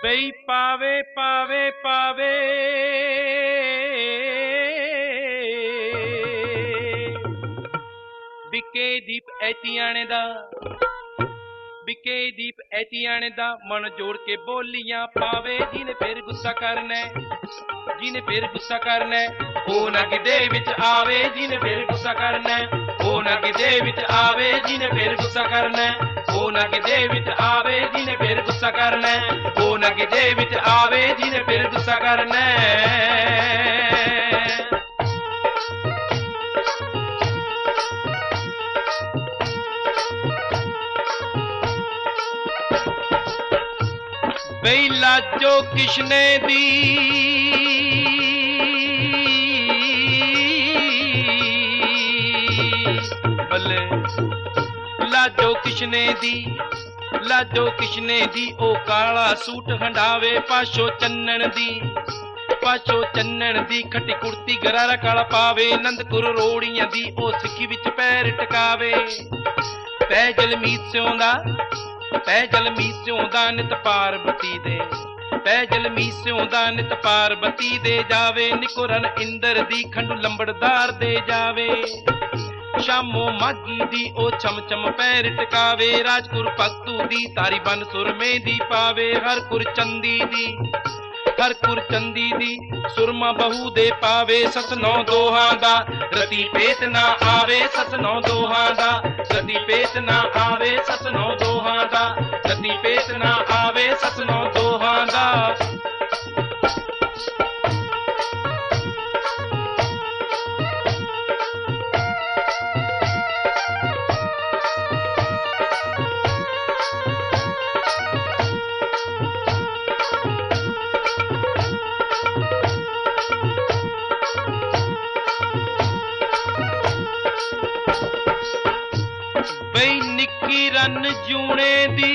ਬਈ ਪਾਵੇ ਪਾਵੇ ਪਾਵੇ ਵਿਕੇ ਦੀਪ ਐਤੀਆਣੇ ਦਾ ਵਿਕੇ ਦੀਪ ਐਤੀਆਣੇ ਦਾ ਮਨ ਜੋੜ ਕੇ ਬੋਲੀਆਂ ਪਾਵੇ ਜਿਹਨੇ ਫਿਰ ਗੁੱਸਾ ਕਰਨਾ ਜਿਹਨੇ ਫਿਰ ਗੁੱਸਾ ਕਰਨਾ ਉਹ ਨਾ ਕਿਤੇ ਵਿੱਚ ਆਵੇ ਜਿਹਨੇ ਫਿਰ ਗੁੱਸਾ ਕਰਨਾ ਉਹ ਨਾ ਕਿਤੇ ਵਿੱਚ ਆਵੇ ਜਿਹਨੇ ਫਿਰ ਗੁੱਸਾ ਕਰਨਾ ਉਹ ਨਾ ਕਿਤੇ ਵਿੱਚ ਆਵੇ ਜਿਹਨੇ ਫਿਰ ਗੁੱਸਾ ਕਰਨਾ ਉਹ ਨਾ ਕਿਤੇ ਵਿੱਚ ਆਵੇ ਜਿਹਨੇ ਫਿਰ ਗੁੱਸਾ ਕਰਨਾ ਬਈ ਲਾਜੋ ਕਿਸ਼ਨੇ ਦੀ ਬੱਲੇ ਲਾਜੋ ਕਿਸ਼ਨੇ ਦੀ ਲਾਜੋ ਕਿਸ਼ਨੇ ਦੀ ਉਹ ਕਾਲਾ ਸੂਟ ਹੰਡਾਵੇ ਪਾਸ਼ੋ ਚੰਨਣ ਦੀ ਖੱਟੀ ਕੁੜਤੀ ਗਰਾਰਾ ਕਾਲਾ ਪਾਵੇ ਨੰਦਪੁਰ ਰੋੜੀਆਂ ਦੀ ਉਹ ਸਿੱਖੀ ਵਿੱਚ ਪੈਰ ਟਿਕਾਵੇ ਪੈ ਜਲਮੀਤ ਸਿਉਂਦਾ ਨਿਤ ਪਾਰਬਤੀ ਦੇ ਪੈ ਜਲਮੀਤ ਸਿਉਂਦਾ ਨਿਤ ਪਾਰਬਤੀ ਦੇ ਜਾਵੇ ਨਿਕੁਰਨ ਇੰਦਰ ਦੀ ਖੰਡੂ ਲੰਬੜਦਾਰ ਦੇ ਜਾਵੇ ਸ਼ਾਮੋ ਮਾਗੀ ਦੀ ਉਹ ਚਮਚਮ ਪੈਰ ਟਿਕਾਵੇ ਰਾਜਪੁਰ ਭਗਤੂ ਦੀ ਤਾਰੀ ਬਨ ਸੁਰਮੇ ਦੀ ਪਾਵੇ ਹਰਪੁਰ ਚੰਦੀ ਦੀ ਸੁਰਮਾ ਬਹੂ ਦੇ ਪਾਵੇ ਸੱਸ ਨੌ ਦੋਹਾਂ ਦਾ ਰਤੀ ਪੇਤ ਨਾ ਆਵੇ ਸੱਸ ਨੌ ਦੋਹਾਂ ਦਾ ਰਤੀ ਪੇਤ ਨਾ ਆਵੇ ਸੱਸ ਨੌ ਦੋਹਾਂ ਦਾ ਰਤੀ ਪੇਤ ਨਾ ਆਵੇ ਸੱਸ ਨੌ ਦੋਹਾਂ ਦਾ ਬਈ ਨਿੱਕੀ ਰੰਨ ਜੂਣੇ ਦੀ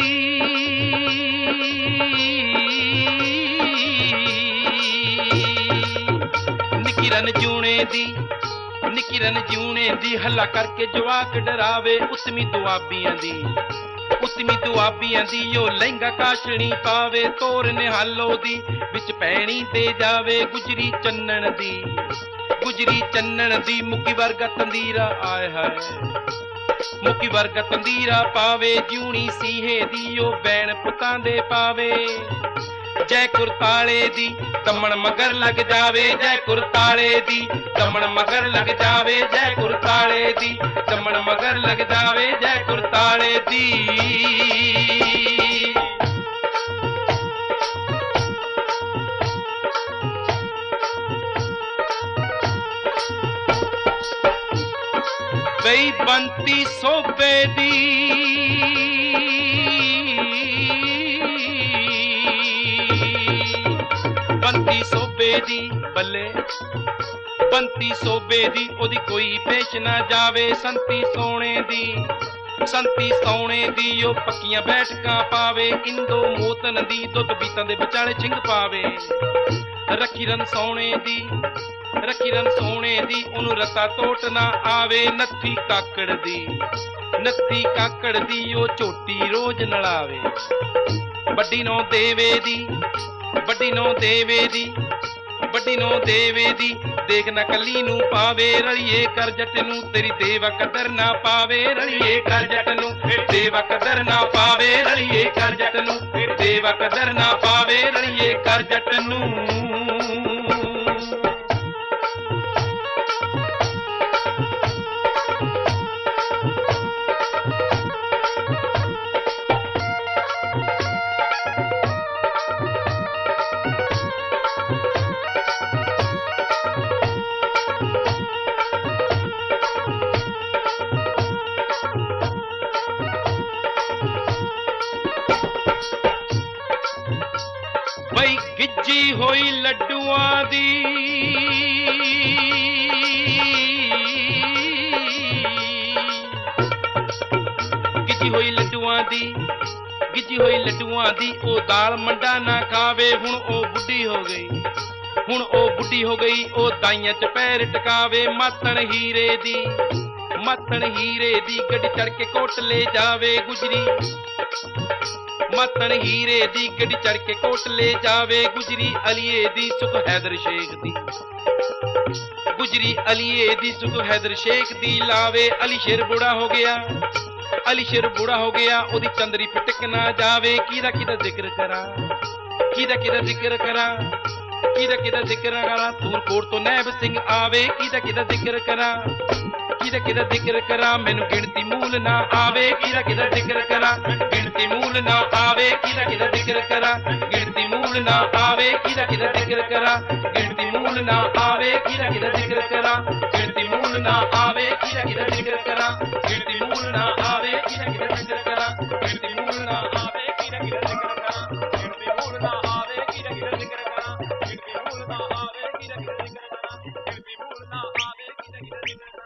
ਨਿੱਕੀ ਰਨ ਜੂਣੇ ਦੀ ਹੱਲਾ ਕਰਕੇ ਜਵਾਕ ਡਰਾਵੇ ਉਤਮੀ ਦੁਆਬੀਆਂ ਦੀ ਉਹ ਲਹਿੰਗਾ ਕਾਸ਼ਣੀ ਪਾਵੇ ਤੋਰ ਨਿਹਾਲੋ ਦੀ ਵਿੱਚ ਪੈਣੀ ਤੇ ਜਾਵੇ ਗੁਜਰੀ ਚੰਨਣ ਦੀ ਮੁੱਕੀ ਵਰਗਾ ਤੰਦੀਰਾ ਆਏ ਹਾਏ ਮੁੱਕੀ ਵਰਗਾ ਤੰਦੀਰਾ ਪਾਵੇ ਜਿਉਣੀ ਸੀਹੇ ਦੀ ਉਹ ਬੈਣ ਪੁੱਤਾਂ ਦੇ ਪਾਵੇ ਜੈ ਕੁਰਤਾਲੇ ਦੀ ਦਮਣ ਮਗਰ ਲੱਗ ਜਾਵੇ ਜੈ ਕੁਰਤਾਲੇ ਦੀ ਦਮਣ ਮਗਰ ਲੱਗ ਜਾਵੇ ਜੈ ਕੁਰਤਾਲੇ ਦੀ ਦਮਣ ਮਗਰ ਲੱਗ ਜਾਵੇ ਜੈ ਕੁਰਤਾਲੇ ਦੀ ਬਈ ਬੰਤੀ ਸੋਬੇ ਦੀ ਬੱਲੇ ਬੰਤੀ ਸੋਬੇ ਦੀ ਉਹਦੀ ਕੋਈ ਪੇਸ਼ ਨਾ ਜਾਵੇ ਸੰਤੀ ਸੋਹਣੇ ਦੀ ਉਹ ਪੱਕੀਆਂ ਬੈਠਕਾਂ ਪਾਵੇ ਇੰਦੋ ਮੋਤਨ ਦੀ ਦੁੱਧ ਬੀਤਾਂ ਦੇ ਵਿਚਾਲੇ ਛਿੰਗ ਪਾਵੇ ਰੱਖੀ ਰਨ ਸੋਹਣੇ ਦੀ ਉਹਨੂੰ ਰਤਾ ਤੋਟ ਨਾ ਆਵੇ ਨੱਥੀ ਕਾਕੜ ਦੀ ਉਹ ਝੋਟੀ ਰੋਜ਼ ਨਲਾਵੇ ਵੱਡੀ ਨੌ ਦੇਵੇ ਦੀ ਦੇਖ ਨਾ ਕੱਲੀ ਨੂੰ ਪਾਵੇ ਰਲੀਏ ਕਰ ਜੱਟ ਨੂੰ ਤੇਰੀ ਦੇਵਾ ਕਦਰ ਨਾ ਪਾਵੇ ਰਲੀਏ ਕਰ ਜੱਟ ਨੂੰ ਦੇਵਾ ਕਦਰ ਨਾ ਪਾਵੇ ਰਲੀਏ ਕਰ ਜੱਟ ਨੂੰ ਦੇਵਾ ਕਦਰ ਨਾ ਪਾਵੇ ਰਲੀਏ ਕਰ ਜੱਟ ਨੂੰ ਬਈ ਗਿੱਜੀ ਹੋਈ ਲੱਡੂਆਂ ਦੀ ਗਿੱਜੀ ਹੋਈ ਲੱਡੂਆਂ ਦੀ ਉਹ ਦਾਲ ਮੰਡਾ ਨਾ ਖਾਵੇ ਹੁਣ ਉਹ ਬੁੱਢੀ ਹੋ ਗਈ ਉਹ ਦਾਈਆਂ ਚ ਪੈਰ ਟਿਕਾਵੇ ਮਾਤਣ ਮਾਤਣ ਹੀਰੇ ਦੀ ਗੱਡੀ ਚੜ ਕੇ ਕੋਟਲੇ ਜਾਵੇ ਗੁਜਰੀ, ਮਾਤਣ ਹੀਰੇ ਦੀ ਗੱਡੀ ਚੜ ਕੇ ਕੋਟਲੇ ਜਾਵੇ ਗੁਜਰੀ ਅਲੀਏ ਦੀ ਸੁਖ ਹੈਦਰ ਸ਼ੇਖ ਦੀ, ਗੁਜਰੀ ਅਲੀਏ ਦੀ ਸੁਖ ਹੈਦਰ ਸ਼ੇਖ ਦੀ ਲਾਵੇ। ਅਲੀ ਸ਼ੇਰ ਬੁੜਾ ਹੋ ਗਿਆ, ਅਲੀ ਸ਼ੇਰ ਬੁੜਾ ਹੋ ਗਿਆ ਉਹਦੀ ਚੰਦਰੀ ਪਟਕ ਨਾ ਜਾਵੇ। ਕਿਹਦਾ ਕਿਹਦਾ ਜ਼ਿਕਰ ਕਰਾਂ, ਕਿਹਦਾ ਕਿਹਦਾ ਜ਼ਿਕਰ ਕਰਾਂ, ਕਿਹਦਾ ਕਿਹਦਾ ਜ਼ਿਕਰ ਕਰਾਂ, ਧੂਲਕੋਟ ਤੋਂ ਨੈਬ ਸਿੰਘ ਆਵੇ। ਕਿਹਦਾ ਕਿਹਦਾ ਜ਼ਿਕਰ ਕਰਾਂ, ਕਿਹਦਾ ਕਿਹਦਾ ਜ਼ਿਕਰ ਕਰਾਂ, ਮੈਨੂੰ ਗਿਣਤੀ ਮੂਲ ਨਾ ਆਵੇ। ਕਿਹਦਾ ਕਿਹਦਾ ਜ਼ਿਕਰ ਕਰਾਂ, ਗਿਣਤੀ ਮੂਲ ਨਾ ਆਵੇ। ਕਿਹਦਾ ਕਿਹਦਾ ਜ਼ਿਕਰ ਕਰਾਂ, ਗਿਣਤੀ ਮੂਲ ਨਾ ਆਵੇ। ਕਿਹਦਾ ਕਿਹਦਾ ਜ਼ਿਕਰ ਕਰਾਂ, ਗਿਣਤੀ ਮੂਲ ਨਾ ਆਵੇ। ਕਿਹਦਾ ਕਿਹਦਾ ਜ਼ਿਕਰ ਕਰਾਂ, ਗਿਣਤੀ ਮੂਲ ਨਾ ਆਵੇ। ਕਿਹਦਾ ਕਿਹਦਾ ਜ਼ਿਕਰ ਕਰਾਂ, ਗਿਣਤੀ ਮੂਲ ਨਾ ਆਵੇ। ਕਿਹਦਾ ਕਿਹਦਾ ਜ਼ਿਕਰ ਕਰਾਂ, ਗਿਣਤੀ ਮੂਲ ਨਾ ਆਵੇ। ਕਿਹਦਾ ਕਿਹਦਾ ਜ਼ਿਕਰ ਕਰਾਂ, ਗਿਣਤੀ ਮੂਲ ਨਾ ਆਵੇ। ਕਿਹਦਾ ਕਿਹਦਾ ਜ਼ਿਕਰ ਕਰਾਂ, ਗਿਣਤੀ ਮੂਲ ਨਾ ਆਵੇ। ਕਿਹਦਾ ਕਿਹਦਾ ਜ਼ਿਕਰ ਕਰਾਂ, ਗਿਣਤੀ ਮੂਲ ਨਾ ਆਵੇ। ਕਿਹਦਾ ਕਿਹਦਾ ਜ਼ਿਕਰ